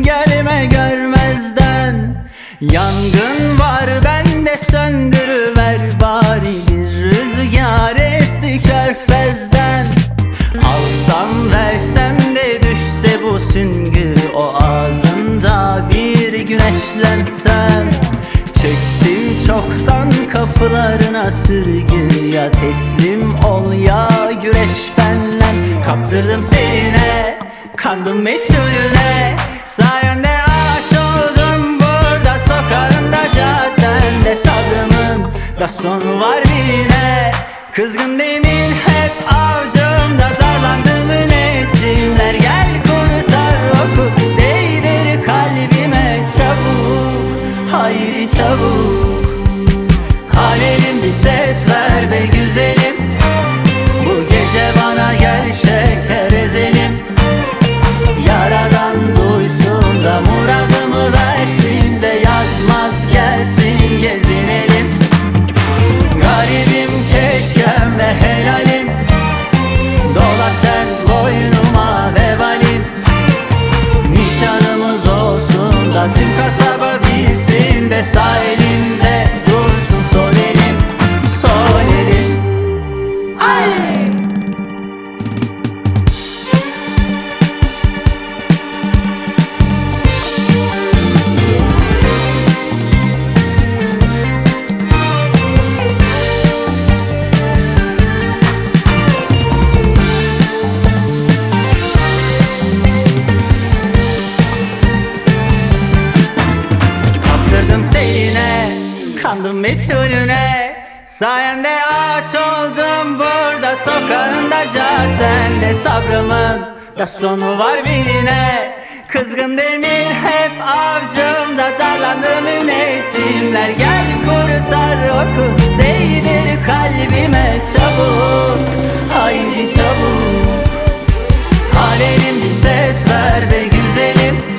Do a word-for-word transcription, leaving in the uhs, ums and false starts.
gelme görmezden. Yangın var bende, söndürüver bari bir rüzgar esti körfezden. Alsam versem de düşse bu süngü o ağzında, bir güneşlensem. Çektim çoktan kapılarına sürgü, ya teslim ol ya güreş benle. Kaptırdım seninle, kandım meçhulüne, sayende ağaç oldum burada sokağında caddende. Sabrımın da sonu var birine, kızgın demir hep avcumda, darlandı müneccimler. Gel kurtar oku, değdir kalbime çabuk, haydi çabuk. Halelim bir ses ver be güzelim, bu gece bana gel şeker ezelim. Yaradan duysun da muradımı versin de, yazmaz gelsin gezinelim. Garibim keşkem ve helalim, dola sen boynuma vebalim. Nişanımız olsun da tüm kasaba bilsin de, sağ elimde dursun sol elim, sol elim. Ay! Seninle kandım meçhulüne, sayende ağaç oldum burada sokağında caddende. Sabrımın da sonu var birine, kızgın demir hep avcumda, darlandı müneccimler. Gel kurtar oku, değdir kalbime çabuk, haydi çabuk. Halelim bir ses ver be güzelim,